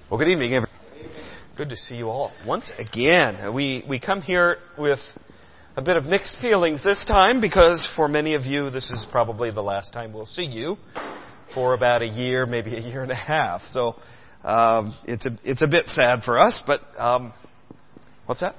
Well, good evening, everyone. Good to see you all once again. We come here with a bit of mixed feelings this time because for many of you, this is probably the last time we'll see you for about a year, maybe a year and a half. So it's a bit sad for us, but what's that?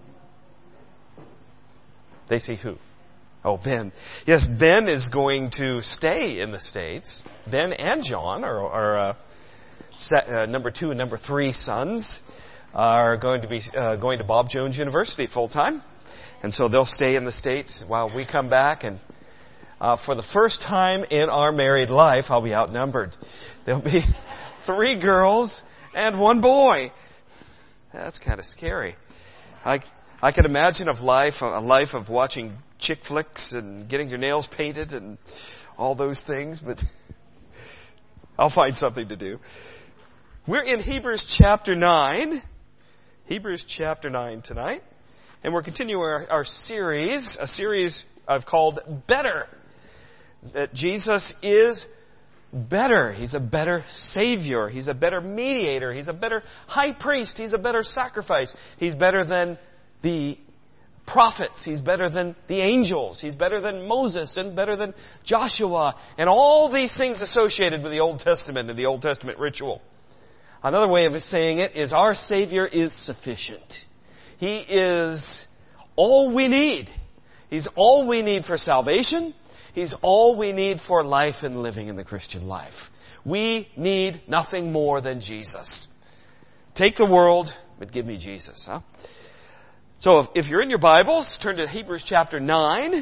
They see who? Oh, Ben. Yes, Ben is going to stay in the States. Ben and John are number 2 and number 3 sons are going to be going to Bob Jones University full time, and so they'll stay in the States while we come back. And for the first time in our married life, I'll be outnumbered. There'll be 3 girls and 1 boy. That's kind of scary. I can imagine a life of watching chick flicks and getting your nails painted and all those things, but I'll find something to do. We're in Hebrews chapter 9. Hebrews chapter 9 tonight. And we're continuing our series, a series I've called Better. That Jesus is better. He's a better Savior. He's a better mediator. He's a better high priest. He's a better sacrifice. He's better than the prophets. He's better than the angels. He's better than Moses and better than Joshua. And all these things associated with the Old Testament and the Old Testament ritual. Another way of saying it is our Savior is sufficient. He is all we need. He's all we need for salvation. He's all we need for life and living in the Christian life. We need nothing more than Jesus. Take the world, but give me Jesus. Huh? So if you're in your Bibles, turn to Hebrews chapter 9.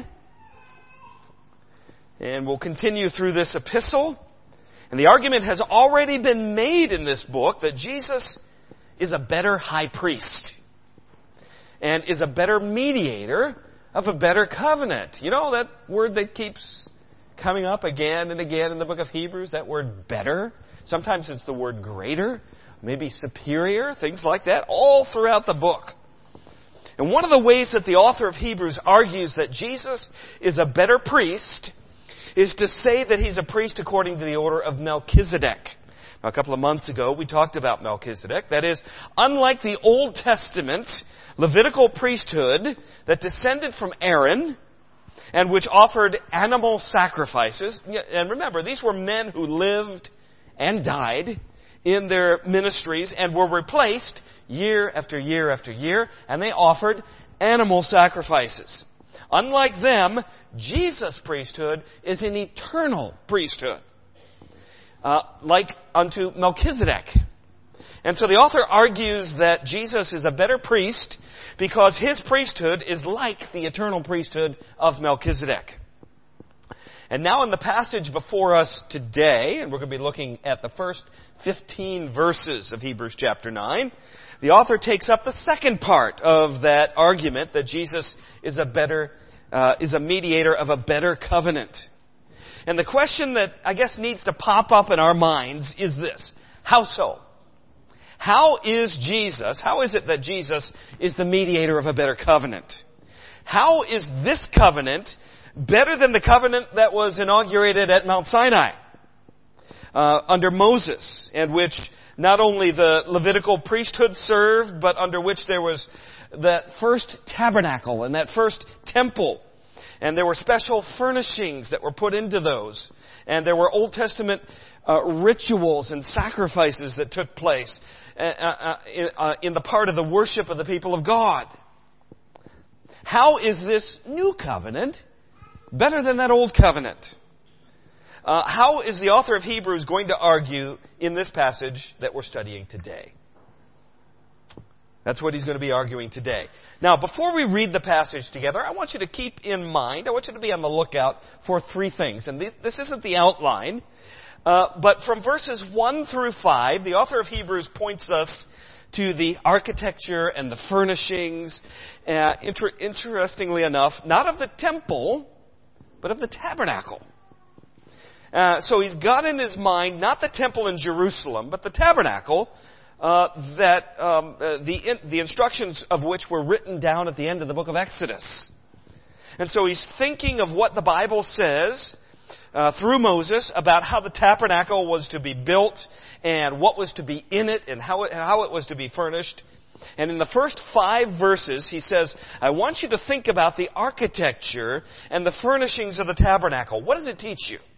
And we'll continue through this epistle. And the argument has already been made in this book that Jesus is a better high priest and is a better mediator of a better covenant. You know that word that keeps coming up again and again in the book of Hebrews, that word better? Sometimes it's the word greater, maybe superior, things like that, all throughout the book. And one of the ways that the author of Hebrews argues that Jesus is a better priest is to say that he's a priest according to the order of Melchizedek. Now, a couple of months ago, we talked about Melchizedek. That is, unlike the Old Testament Levitical priesthood that descended from Aaron and which offered animal sacrifices. And remember, these were men who lived and died in their ministries and were replaced year after year after year, and they offered animal sacrifices. Unlike them, Jesus' priesthood is an eternal priesthood, like unto Melchizedek. And so the author argues that Jesus is a better priest because his priesthood is like the eternal priesthood of Melchizedek. And now in the passage before us today, and we're going to be looking at the first 15 verses of Hebrews chapter 9, the author takes up the second part of that argument that Jesus is a mediator of a better covenant. And the question that I guess needs to pop up in our minds is this: how so? How is it that Jesus is the mediator of a better covenant? How is this covenant better than the covenant that was inaugurated at Mount Sinai under Moses, and which not only the Levitical priesthood served, but under which there was that first tabernacle and that first temple. And there were special furnishings that were put into those. And there were Old Testament rituals and sacrifices that took place in the part of the worship of the people of God. How is this new covenant better than that old covenant? How is the author of Hebrews going to argue in this passage that we're studying today? That's what he's going to be arguing today. Now, before we read the passage together, I want you to keep in mind, I want you to be on the lookout for 3 things. And this isn't the outline, but from verses 1 through 5, the author of Hebrews points us to the architecture and the furnishings, interestingly enough, not of the temple, but of the tabernacle. So he's got in his mind not the temple in Jerusalem, but the tabernacle, the instructions of which were written down at the end of the book of Exodus. And so he's thinking of what the Bible says through Moses about how the tabernacle was to be built and what was to be in it and how it was to be furnished. And in the first 5 verses, he says, I want you to think about the architecture and the furnishings of the tabernacle. What does it teach you?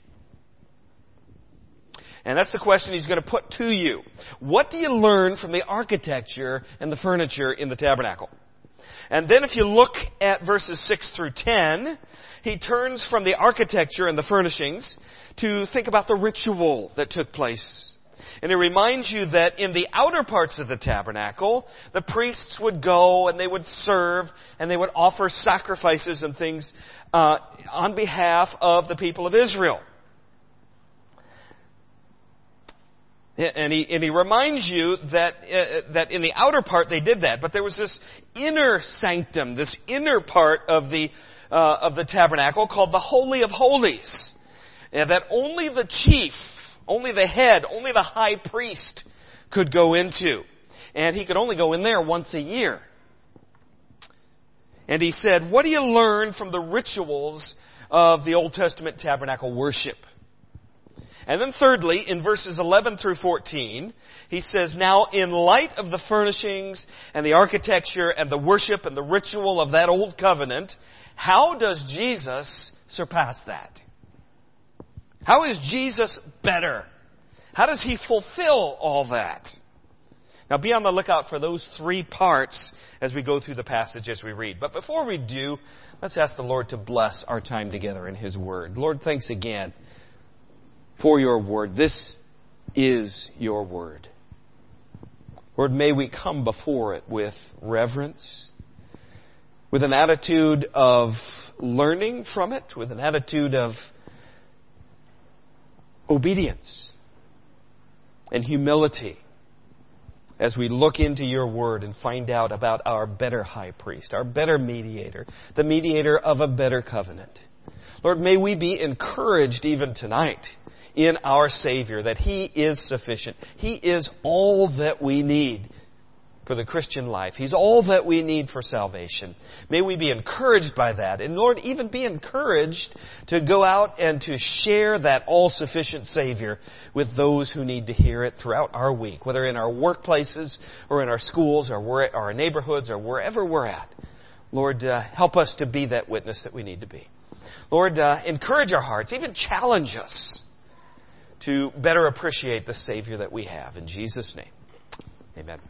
And that's the question he's going to put to you. What do you learn from the architecture and the furniture in the tabernacle? And then if you look at verses 6 through 10, he turns from the architecture and the furnishings to think about the ritual that took place. And he reminds you that in the outer parts of the tabernacle, the priests would go and they would serve and they would offer sacrifices and things on behalf of the people of Israel. And he reminds you that in the outer part they did that, but there was this inner sanctum, this inner part of the tabernacle called the Holy of Holies, and that only the chief, only the head, only the high priest could go into, and he could only go in there once a year. And he said, "What do you learn from the rituals of the Old Testament tabernacle worship?" And then thirdly, in verses 11 through 14, he says, now in light of the furnishings and the architecture and the worship and the ritual of that old covenant, how does Jesus surpass that? How is Jesus better? How does he fulfill all that? Now be on the lookout for those 3 parts as we go through the passage as we read. But before we do, let's ask the Lord to bless our time together in His Word. Lord, thanks again for your word. This is your word. Lord, may we come before it with reverence, with an attitude of learning from it, with an attitude of obedience and humility as we look into your word and find out about our better high priest, our better mediator, the mediator of a better covenant. Lord, may we be encouraged even tonight in our Savior, that He is sufficient. He is all that we need for the Christian life. He's all that we need for salvation. May we be encouraged by that. And Lord, even be encouraged to go out and to share that all-sufficient Savior with those who need to hear it throughout our week, whether in our workplaces or in our schools or our neighborhoods or wherever we're at. Lord, help us to be that witness that we need to be. Lord, encourage our hearts, even challenge us to better appreciate the Savior that we have. In Jesus' name, amen.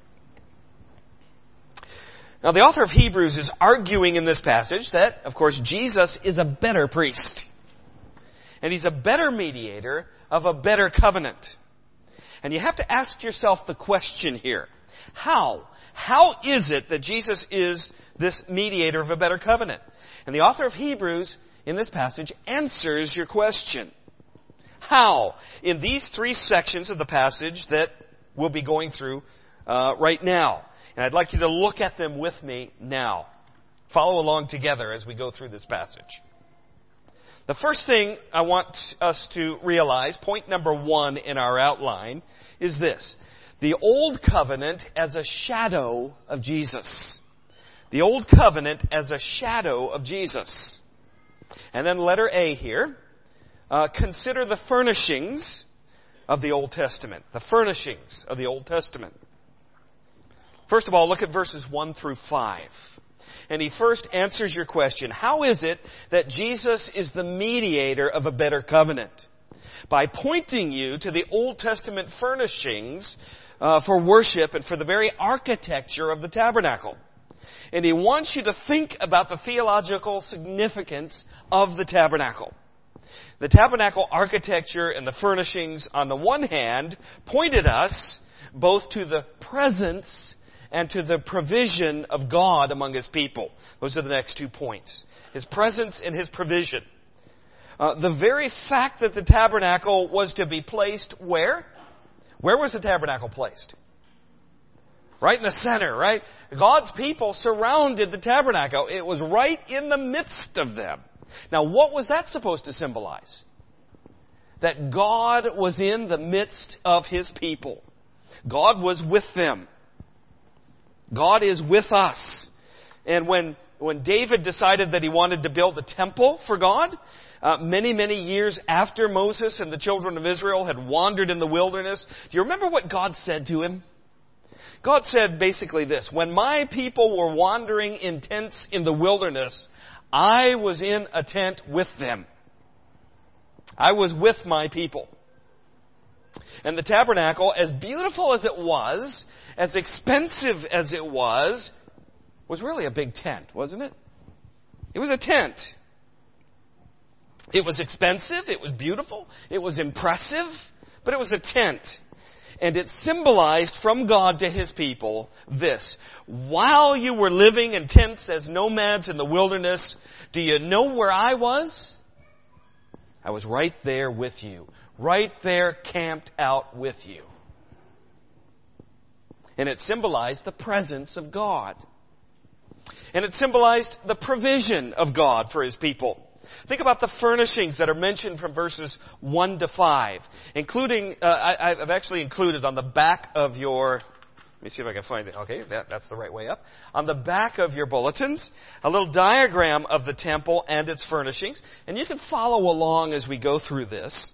Now, the author of Hebrews is arguing in this passage that, of course, Jesus is a better priest. And He's a better mediator of a better covenant. And you have to ask yourself the question here. How? How is it that Jesus is this mediator of a better covenant? And the author of Hebrews, in this passage, answers your question. How? In these 3 sections of the passage that we'll be going through right now. And I'd like you to look at them with me now. Follow along together as we go through this passage. The first thing I want us to realize, point number 1 in our outline, is this. The Old Covenant as a shadow of Jesus. The Old Covenant as a shadow of Jesus. And then letter A here. Consider the furnishings of the Old Testament. The furnishings of the Old Testament. First of all, look at verses 1 through 5. And he first answers your question. How is it that Jesus is the mediator of a better covenant? By pointing you to the Old Testament furnishings for worship and for the very architecture of the tabernacle. And he wants you to think about the theological significance of the tabernacle. The tabernacle architecture and the furnishings, on the one hand, pointed us both to the presence and to the provision of God among His people. Those are the next 2 points. His presence and His provision. The very fact that the tabernacle was to be placed where? Where was the tabernacle placed? Right in the center, right? God's people surrounded the tabernacle. It was right in the midst of them. Now, what was that supposed to symbolize? That God was in the midst of His people. God was with them. God is with us. And when David decided that he wanted to build a temple for God, many, many years after Moses and the children of Israel had wandered in the wilderness. Do you remember what God said to him? God said basically this: when my people were wandering in tents in the wilderness, I was in a tent with them. I was with my people. And the tabernacle, as beautiful as it was, as expensive as it was really a big tent, wasn't it? It was a tent. It was expensive, it was beautiful, it was impressive, but it was a tent. And it symbolized from God to His people this: while you were living in tents as nomads in the wilderness, do you know where I was? I was right there with you. Right there camped out with you. And it symbolized the presence of God. And it symbolized the provision of God for His people. Think about the furnishings that are mentioned from verses 1 to 5, including, I've actually included on the back of your, let me see if I can find it. Okay, that's the right way up. On the back of your bulletins, a little diagram of the temple and its furnishings. And you can follow along as we go through this.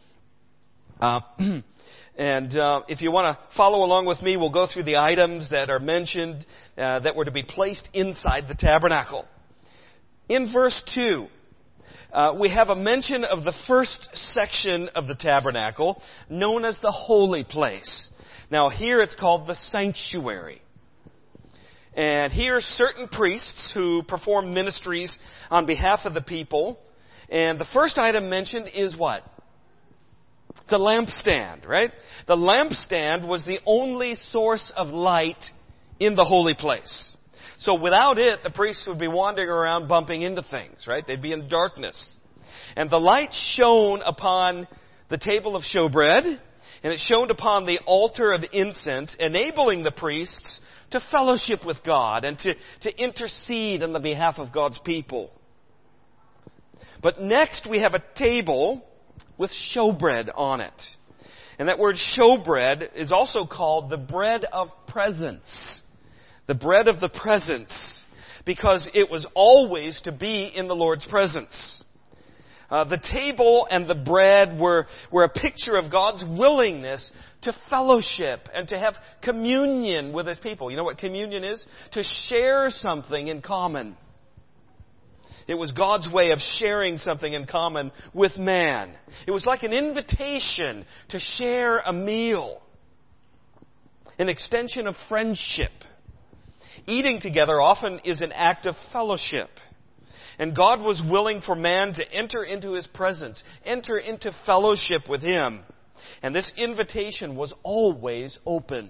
If you want to follow along with me, we'll go through the items that are mentioned that were to be placed inside the tabernacle. In verse 2, we have a mention of the first section of the tabernacle, known as the holy place. Now here it's called the sanctuary. And here certain priests who perform ministries on behalf of the people. And the first item mentioned is what? The lampstand, right? The lampstand was the only source of light in the holy place. So without it, the priests would be wandering around bumping into things, right? They'd be in darkness. And the light shone upon the table of showbread, and it shone upon the altar of incense, enabling the priests to fellowship with God and to intercede on the behalf of God's people. But next we have a table with showbread on it. And that word showbread is also called the bread of presence. The bread of the presence, because it was always to be in the Lord's presence. The table and the bread were a picture of God's willingness to fellowship and to have communion with His people. You know what communion is? To share something in common. It was God's way of sharing something in common with man. It was like an invitation to share a meal, an extension of friendship. Eating together often is an act of fellowship. And God was willing for man to enter into His presence, enter into fellowship with Him. And this invitation was always open.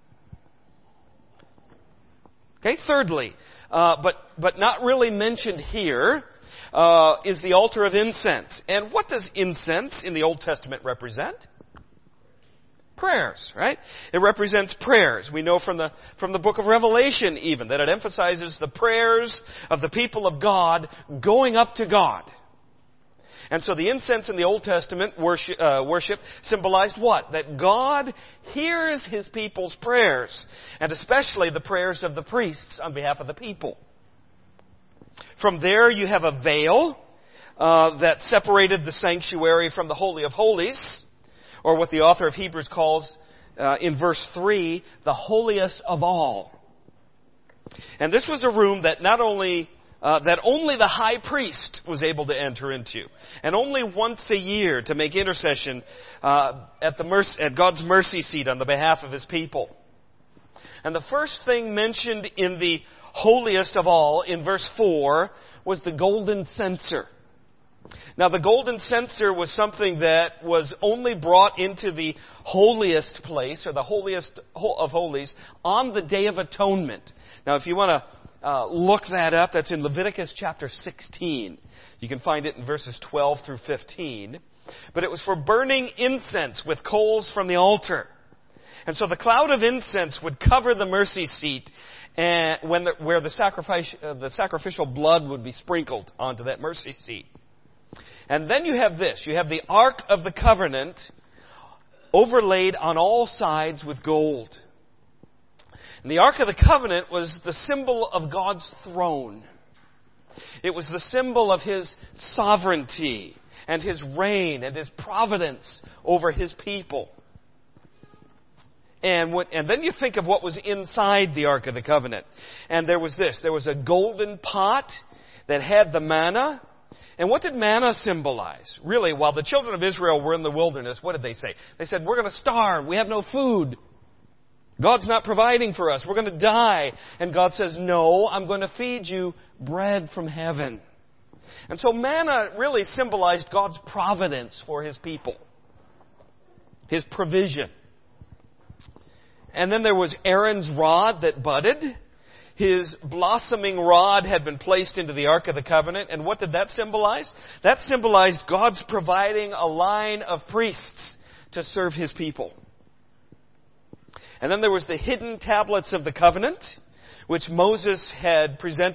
Okay, thirdly, but not really mentioned here, is the altar of incense. And what does incense in the Old Testament represent? Prayers, right? It represents prayers. We know from the book of Revelation even that it emphasizes the prayers of the people of God going up to God. And so the incense in the Old Testament worship symbolized what? That God hears His people's prayers, and especially the prayers of the priests on behalf of the people. From there you have a veil that separated the sanctuary from the Holy of Holies, or what the author of Hebrews calls, in verse 3, the holiest of all. And this was a room that only the high priest was able to enter into, and only once a year to make intercession at God's mercy seat on the behalf of His people. And the first thing mentioned in the holiest of all, in verse 4, was the golden censer. Now, the golden censer was something that was only brought into the holiest place, or the holiest of holies, on the Day of Atonement. Now, if you want to look that up, that's in Leviticus chapter 16. You can find it in verses 12 through 15. But it was for burning incense with coals from the altar. And so the cloud of incense would cover the mercy seat, and where the sacrificial blood would be sprinkled onto that mercy seat. And then you have this. You have the Ark of the Covenant overlaid on all sides with gold. And the Ark of the Covenant was the symbol of God's throne. It was the symbol of His sovereignty and His reign and His providence over His people. And then you think of what was inside the Ark of the Covenant. And there was this. There was a golden pot that had the manna. And what did manna symbolize? Really, while the children of Israel were in the wilderness, what did they say? They said, we're going to starve. We have no food. God's not providing for us. We're going to die. And God says, no, I'm going to feed you bread from heaven. And so manna really symbolized God's providence for His people. His provision. And then there was Aaron's rod that budded. His blossoming rod had been placed into the Ark of the Covenant. And what did that symbolize? That symbolized God's providing a line of priests to serve His people. And then there was the hidden tablets of the covenant, which Moses had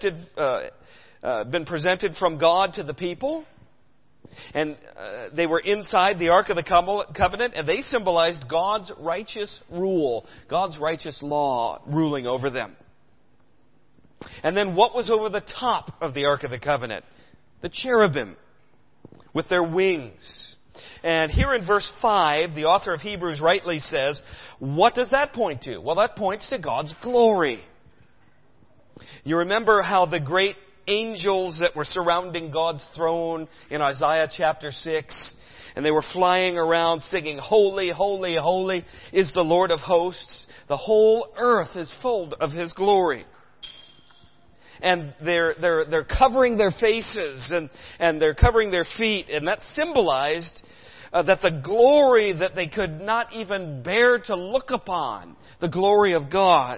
been presented from God to the people. And they were inside the Ark of the Covenant, and they symbolized God's righteous rule, God's righteous law ruling over them. And then what was over the top of the Ark of the Covenant? The cherubim with their wings. And here in verse 5, the author of Hebrews rightly says, what does that point to? Well, that points to God's glory. You remember how the great angels that were surrounding God's throne in Isaiah chapter 6, and they were flying around singing, holy, holy, holy is the Lord of hosts. The whole earth is full of His glory. And they're covering their faces and they're covering their feet, and that symbolized that the glory that they could not even bear to look upon, the glory of God,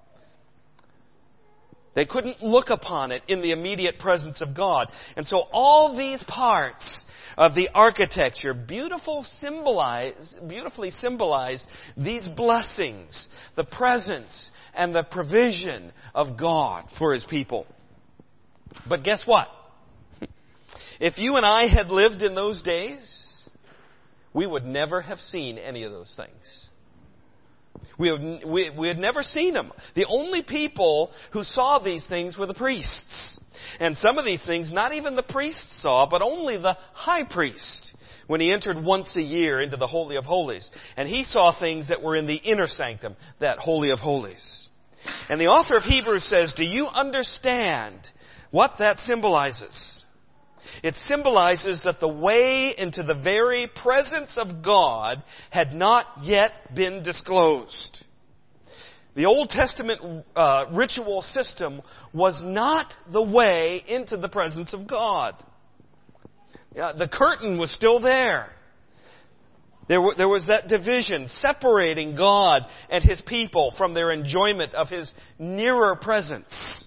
they couldn't look upon it in the immediate presence of God. And so all these parts of the architecture beautifully symbolize these blessings, the presence and the provision of God for His people. But guess what? If you and I had lived in those days, we would never have seen any of those things. We had never seen them. The only people who saw these things were the priests. And some of these things, not even the priests saw, but only the high priest, when he entered once a year into the Holy of Holies. And he saw things that were in the inner sanctum, that Holy of Holies. And the author of Hebrews says, do you understand what that symbolizes? It symbolizes that the way into the very presence of God had not yet been disclosed. The Old Testament ritual system was not the way into the presence of God. The curtain was still there. There was that division separating God and His people from their enjoyment of His nearer presence.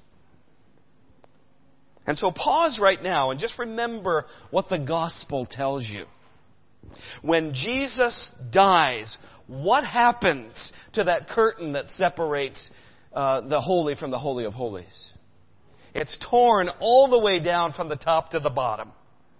And so pause right now and just remember what the gospel tells you. When Jesus dies, what happens to that curtain that separates the holy from the Holy of Holies? It's torn all the way down from the top to the bottom,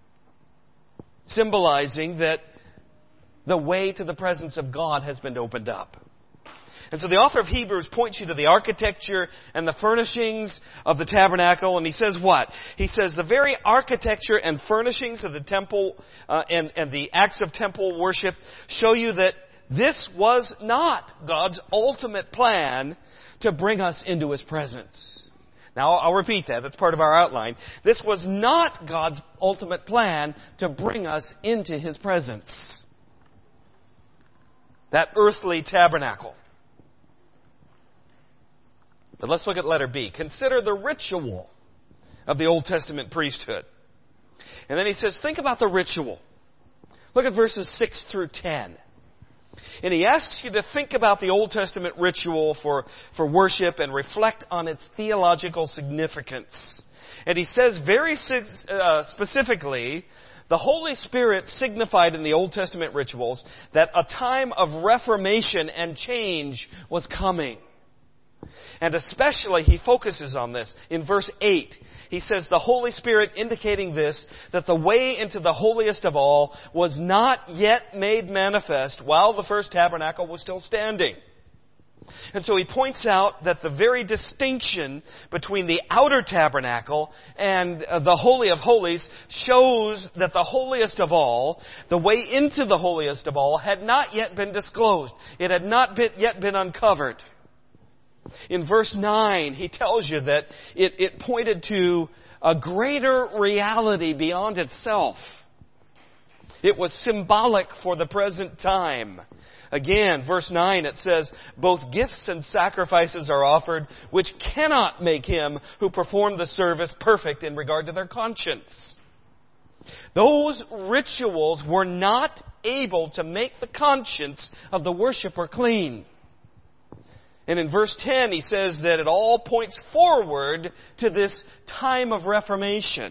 symbolizing that the way to the presence of God has been opened up. And so the author of Hebrews points you to the architecture and the furnishings of the tabernacle. And he says what? He says the very architecture and furnishings of the temple and the acts of temple worship show you that this was not God's ultimate plan to bring us into His presence. Now, I'll repeat that. That's part of our outline. This was not God's ultimate plan to bring us into His presence. That earthly tabernacle. But let's look at letter B. Consider the ritual of the Old Testament priesthood. And then he says, think about the ritual. Look at verses 6 through 10. And he asks you to think about the Old Testament ritual for worship and reflect on its theological significance. And he says very specifically, the Holy Spirit signified in the Old Testament rituals that a time of reformation and change was coming. And especially he focuses on this. In verse 8, he says the Holy Spirit indicating this, that the way into the holiest of all was not yet made manifest while the first tabernacle was still standing. And so he points out that the very distinction between the outer tabernacle and the Holy of Holies shows that the holiest of all, the way into the holiest of all, had not yet been disclosed. It had not yet been uncovered. In verse 9, he tells you that it pointed to a greater reality beyond itself. It was symbolic for the present time. Again, verse 9, it says, both gifts and sacrifices are offered, which cannot make him who performed the service perfect in regard to their conscience. Those rituals were not able to make the conscience of the worshiper clean. And in verse 10, he says that it all points forward to this time of Reformation.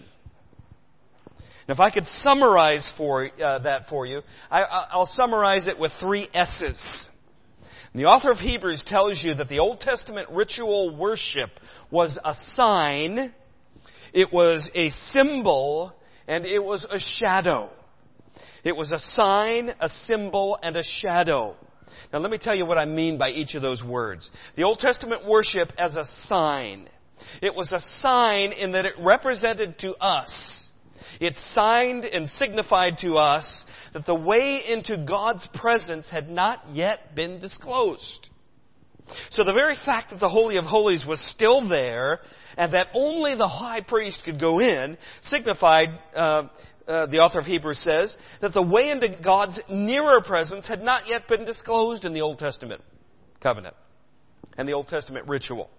Now, if I could summarize that for you, I'll summarize it with 3 S's. And the author of Hebrews tells you that the Old Testament ritual worship was a sign, it was a symbol, and it was a shadow. It was a sign, a symbol, and a shadow. Now, let me tell you what I mean by each of those words. The Old Testament worship as a sign. It was a sign in that it represented to us, it signed and signified to us that the way into God's presence had not yet been disclosed. So the very fact that the Holy of Holies was still there and that only the high priest could go in signified, the author of Hebrews says, that the way into God's nearer presence had not yet been disclosed in the Old Testament covenant and the Old Testament ritual.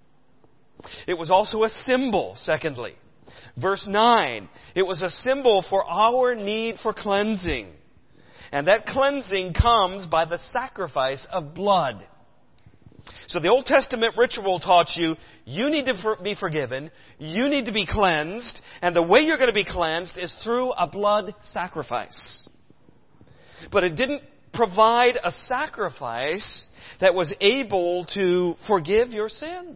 It was also a symbol, secondly. Verse 9, it was a symbol for our need for cleansing. And that cleansing comes by the sacrifice of blood. So the Old Testament ritual taught you, you need to be forgiven, you need to be cleansed, and the way you're going to be cleansed is through a blood sacrifice. But it didn't provide a sacrifice that was able to forgive your sins.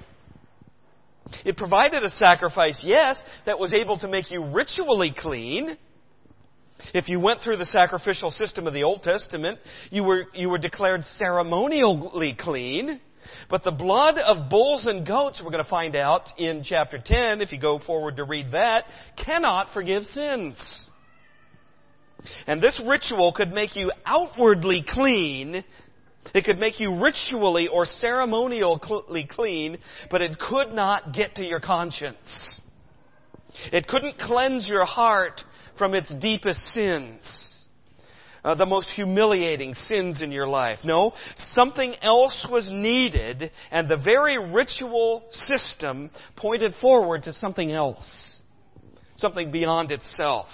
It provided a sacrifice, yes, that was able to make you ritually clean. If you went through the sacrificial system of the Old Testament, you were declared ceremonially clean. But the blood of bulls and goats, we're going to find out in chapter 10, if you go forward to read that, cannot forgive sins. And this ritual could make you outwardly clean. It could make you ritually or ceremonially clean, but it could not get to your conscience. It couldn't cleanse your heart from its deepest sins, the most humiliating sins in your life. No, something else was needed, and the very ritual system pointed forward to something else, something beyond itself.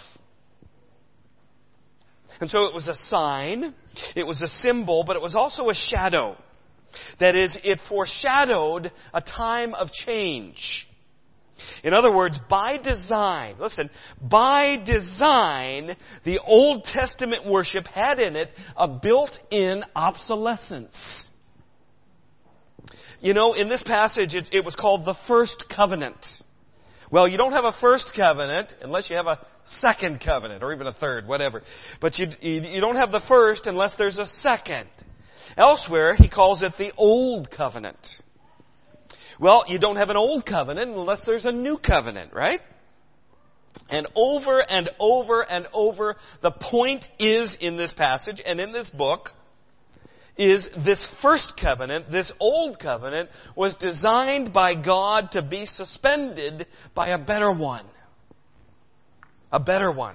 And so it was a sign, it was a symbol, but it was also a shadow. That is, it foreshadowed a time of change. In other words, by design, by design, the Old Testament worship had in it a built-in obsolescence. You know, in this passage, it was called the First Covenant. Well, you don't have a first covenant unless you have a second covenant, or even a third, whatever. But you don't have the first unless there's a second. Elsewhere, he calls it the Old Covenant. Well, you don't have an Old Covenant unless there's a New Covenant, right? And over and over and over, the point is in this passage and in this book is this first covenant, this old covenant, was designed by God to be suspended by a better one. A better one.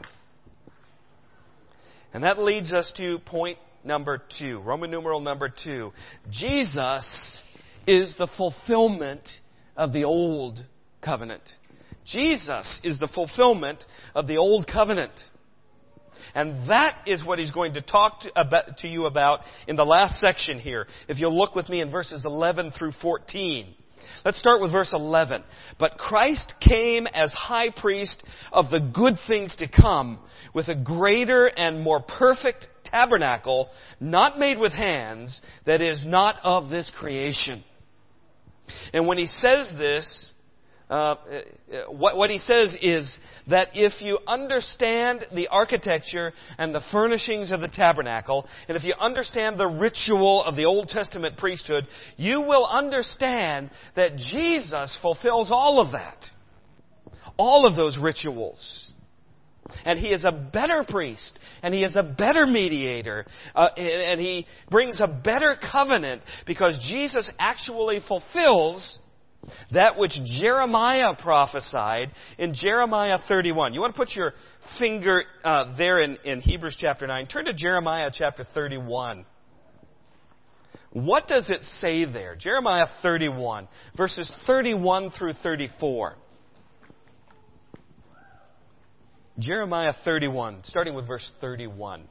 And that leads us to point number 2, Roman numeral number 2. Jesus is the fulfillment of the old covenant. Jesus is the fulfillment of the old covenant. And that is what he's going to talk to you about in the last section here. If you'll look with me in verses 11 through 14. Let's start with verse 11. But Christ came as high priest of the good things to come, with a greater and more perfect tabernacle, not made with hands, that is not of this creation. And when he says this, what he says is that if you understand the architecture and the furnishings of the tabernacle, and if you understand the ritual of the Old Testament priesthood, you will understand that Jesus fulfills all of that. All of those rituals. And He is a better priest, and He is a better mediator, and He brings a better covenant because Jesus actually fulfills that which Jeremiah prophesied in Jeremiah 31. You want to put your finger there in Hebrews chapter 9. Turn to Jeremiah chapter 31. What does it say there? Jeremiah 31, verses 31 through 34. Jeremiah 31, starting with verse 31.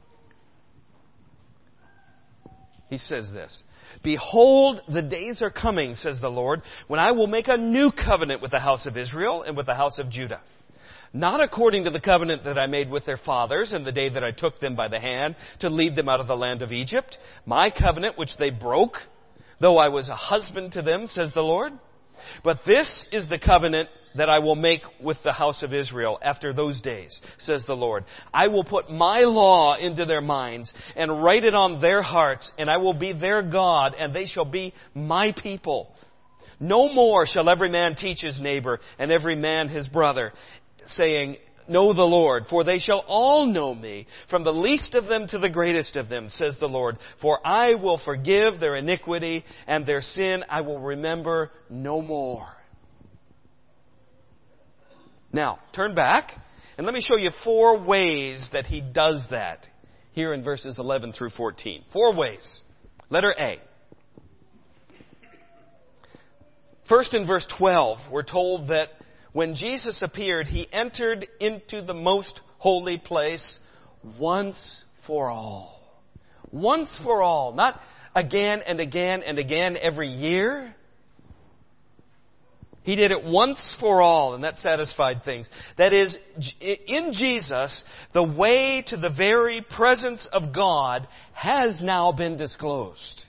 He says this, "Behold, the days are coming, says the Lord, when I will make a new covenant with the house of Israel and with the house of Judah. Not according to the covenant that I made with their fathers in the day that I took them by the hand to lead them out of the land of Egypt, my covenant which they broke, though I was a husband to them, says the Lord. But this is the covenant that I will make with the house of Israel after those days, says the Lord. I will put my law into their minds and write it on their hearts, and I will be their God, and they shall be my people. No more shall every man teach his neighbor and every man his brother, saying, Know the Lord, for they shall all know me, from the least of them to the greatest of them, says the Lord. For I will forgive their iniquity, and their sin I will remember no more." Now, turn back, and let me show you 4 ways that He does that here in verses 11 through 14. 4 ways. Letter A. First, in verse 12, we're told that when Jesus appeared, He entered into the most holy place once for all. Once for all. Not again and again and again every year. He did it once for all, and that satisfied things. That is, in Jesus, the way to the very presence of God has now been disclosed.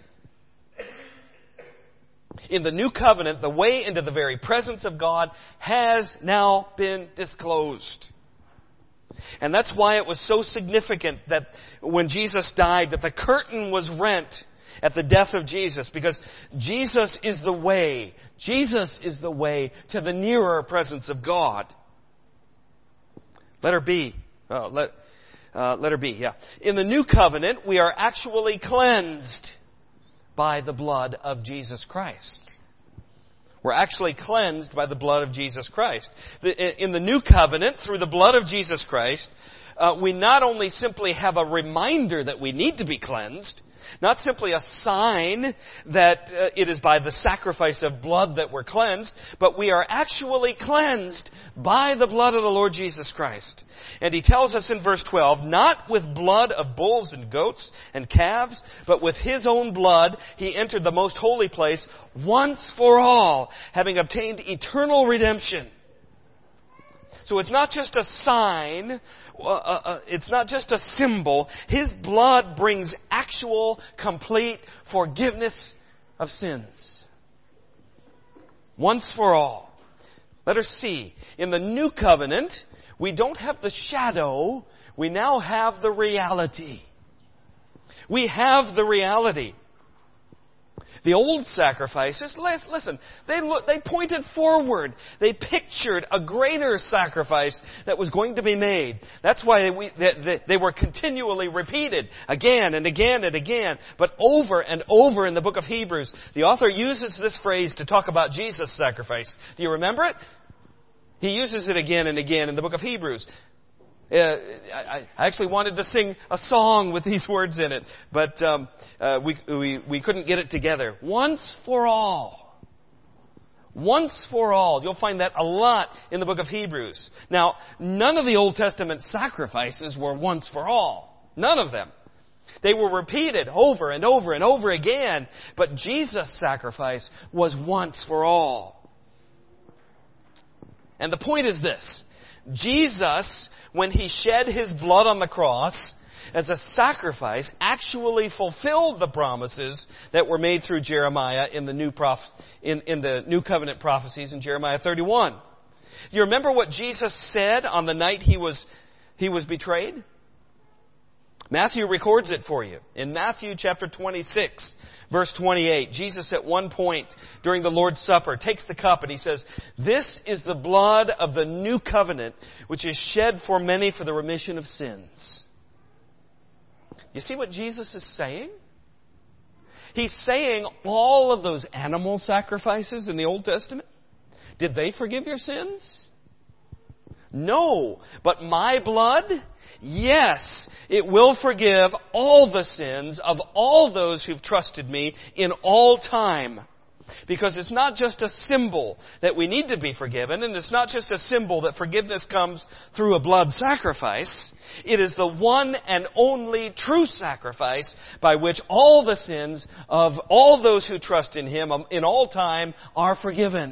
In the new covenant, the way into the very presence of God has now been disclosed. And that's why it was so significant that when Jesus died, that the curtain was rent at the death of Jesus, because Jesus is the way. Jesus is the way to the nearer presence of God. Letter B. Letter B, yeah. In the new covenant, we are actually cleansed by the blood of Jesus Christ. We're actually cleansed by the blood of Jesus Christ. In the new covenant, through the blood of Jesus Christ, we not only simply have a reminder that we need to be cleansed, not simply a sign that it is by the sacrifice of blood that we're cleansed, but we are actually cleansed by the blood of the Lord Jesus Christ. And He tells us in verse 12, not with blood of bulls and goats and calves, but with His own blood He entered the most holy place once for all, having obtained eternal redemption. So it's not just a sign, it's not just a symbol. His blood brings actual, complete forgiveness of sins. Once for all. Letter C. In the new covenant, we don't have the shadow, we now have the reality. We have the reality. The old sacrifices, listen, they pointed forward. They pictured a greater sacrifice that was going to be made. That's why they were continually repeated again and again and again. But over and over in the book of Hebrews, the author uses this phrase to talk about Jesus' sacrifice. Do you remember it? He uses it again and again in the book of Hebrews. I actually wanted to sing a song with these words in it, but we couldn't get it together. Once for all. Once for all. You'll find that a lot in the book of Hebrews. Now, none of the Old Testament sacrifices were once for all. None of them. They were repeated over and over and over again, but Jesus' sacrifice was once for all. And the point is this. Jesus, when He shed His blood on the cross, as a sacrifice, actually fulfilled the promises that were made through Jeremiah in the New Covenant prophecies in Jeremiah 31. You remember what Jesus said on the night he was betrayed? Matthew records it for you. In Matthew chapter 26, verse 28, Jesus at one point during the Lord's Supper takes the cup and he says, "This is the blood of the new covenant, which is shed for many for the remission of sins." You see what Jesus is saying? He's saying all of those animal sacrifices in the Old Testament, did they forgive your sins? No. But my blood, yes, it will forgive all the sins of all those who've trusted me in all time. Because it's not just a symbol that we need to be forgiven, and it's not just a symbol that forgiveness comes through a blood sacrifice. It is the one and only true sacrifice by which all the sins of all those who trust in Him in all time are forgiven.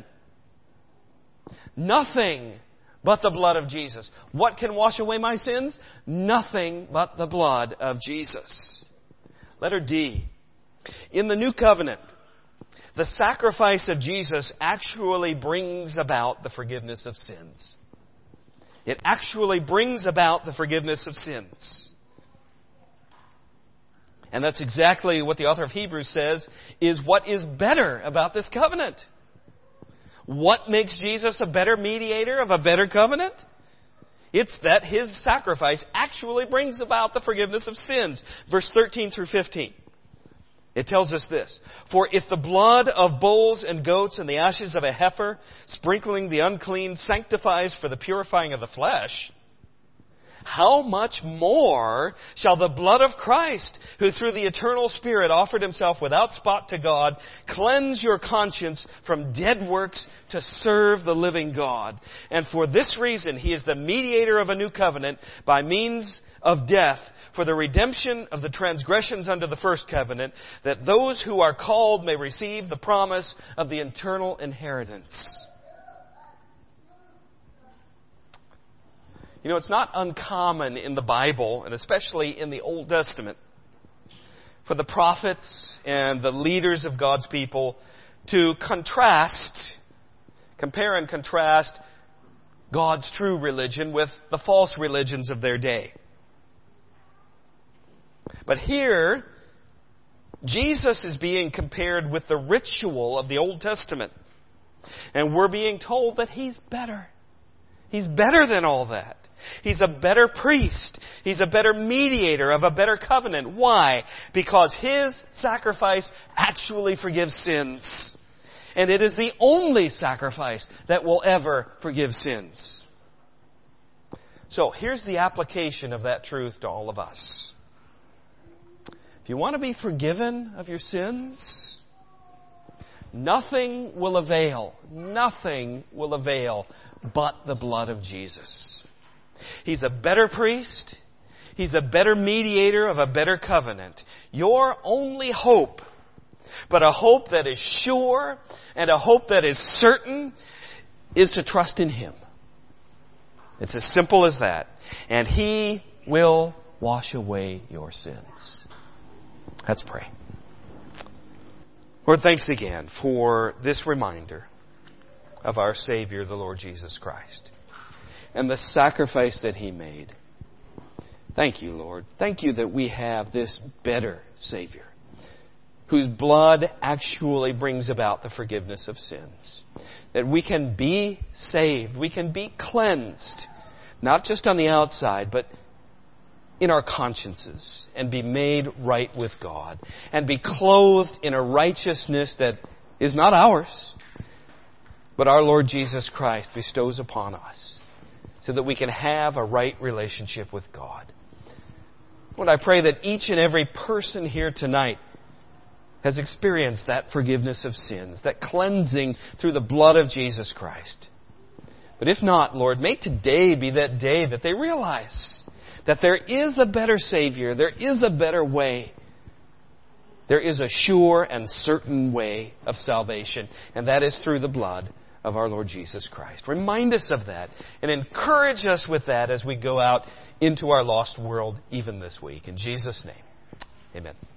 Nothing but the blood of Jesus. What can wash away my sins? Nothing but the blood of Jesus. Letter D. In the New Covenant, the sacrifice of Jesus actually brings about the forgiveness of sins. It actually brings about the forgiveness of sins. And that's exactly what the author of Hebrews says is what is better about this covenant. What makes Jesus a better mediator of a better covenant? It's that His sacrifice actually brings about the forgiveness of sins. Verse 13 through 15. It tells us this: "For if the blood of bulls and goats and the ashes of a heifer, sprinkling the unclean, sanctifies for the purifying of the flesh, how much more shall the blood of Christ, who through the eternal Spirit offered Himself without spot to God, cleanse your conscience from dead works to serve the living God? And for this reason He is the mediator of a new covenant by means of death, for the redemption of the transgressions under the first covenant, that those who are called may receive the promise of the eternal inheritance." You know, it's not uncommon in the Bible, and especially in the Old Testament, for the prophets and the leaders of God's people to compare and contrast God's true religion with the false religions of their day. But here, Jesus is being compared with the ritual of the Old Testament. And we're being told that He's better. He's better than all that. He's a better priest. He's a better mediator of a better covenant. Why? Because His sacrifice actually forgives sins. And it is the only sacrifice that will ever forgive sins. So here's the application of that truth to all of us. If you want to be forgiven of your sins, nothing will avail but the blood of Jesus. He's a better priest. He's a better mediator of a better covenant. Your only hope, but a hope that is sure and a hope that is certain, is to trust in Him. It's as simple as that. And He will wash away your sins. Let's pray. Lord, thanks again for this reminder of our Savior, the Lord Jesus Christ, and the sacrifice that He made. Thank you, Lord. Thank you that we have this better Savior, whose blood actually brings about the forgiveness of sins. That we can be saved, we can be cleansed, not just on the outside, but in our consciences, and be made right with God, and be clothed in a righteousness that is not ours, but our Lord Jesus Christ bestows upon us, so that we can have a right relationship with God. Lord, I pray that each and every person here tonight has experienced that forgiveness of sins, that cleansing through the blood of Jesus Christ. But if not, Lord, may today be that day that they realize that there is a better Savior, there is a better way. There is a sure and certain way of salvation, and that is through the blood of our Lord Jesus Christ. Remind us of that and encourage us with that as we go out into our lost world even this week. In Jesus' name, amen.